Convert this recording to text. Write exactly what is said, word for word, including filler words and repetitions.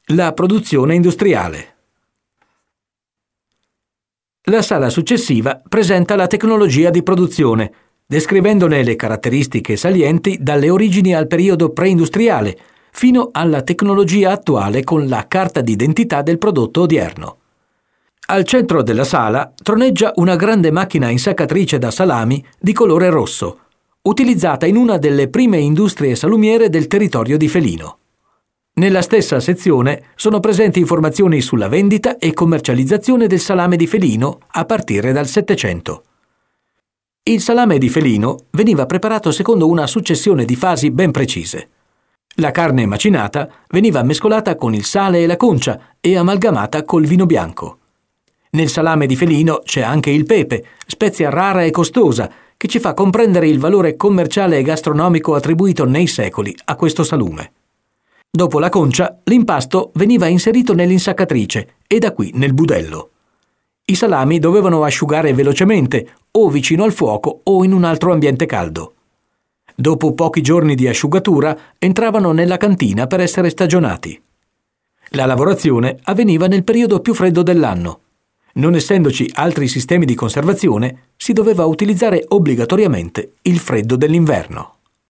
La produzione industriale. La sala successiva presenta la tecnologia di produzione, descrivendone le caratteristiche salienti dalle origini al periodo preindustriale, fino alla tecnologia attuale con la carta d'identità del prodotto odierno. Al centro della sala troneggia una grande macchina insaccatrice da salami di colore rosso, utilizzata in una delle prime industrie salumiere del territorio di Felino. Nella stessa sezione sono presenti informazioni sulla vendita e commercializzazione del salame di Felino a partire dal Settecento. Il salame di Felino veniva preparato secondo una successione di fasi ben precise. La carne macinata veniva mescolata con il sale e la concia e amalgamata col vino bianco. Nel salame di Felino c'è anche il pepe, spezia rara e costosa, che ci fa comprendere il valore commerciale e gastronomico attribuito nei secoli a questo salume. Dopo la concia, l'impasto veniva inserito nell'insaccatrice e da qui nel budello. I salami dovevano asciugare velocemente, o vicino al fuoco o in un altro ambiente caldo. Dopo pochi giorni di asciugatura, entravano nella cantina per essere stagionati. La lavorazione avveniva nel periodo più freddo dell'anno. Non essendoci altri sistemi di conservazione, si doveva utilizzare obbligatoriamente il freddo dell'inverno.